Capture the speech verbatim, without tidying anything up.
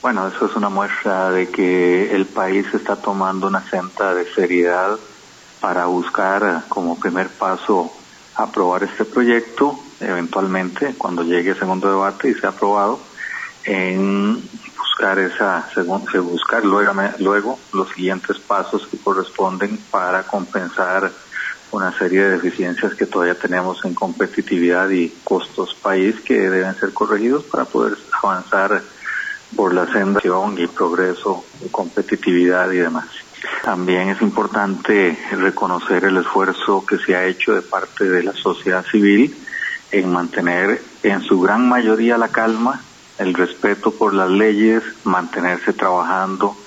Bueno, eso es una muestra de que el país está tomando una senda de seriedad para buscar como primer paso aprobar este proyecto, eventualmente cuando llegue el segundo debate y sea aprobado, en buscar esa buscar luego, luego los siguientes pasos que corresponden para compensar una serie de deficiencias que todavía tenemos en competitividad y costos país que deben ser corregidos para poder avanzar por la senda y progreso, competitividad y demás. También es importante reconocer el esfuerzo que se ha hecho de parte de la sociedad civil en mantener en su gran mayoría la calma, el respeto por las leyes, mantenerse trabajando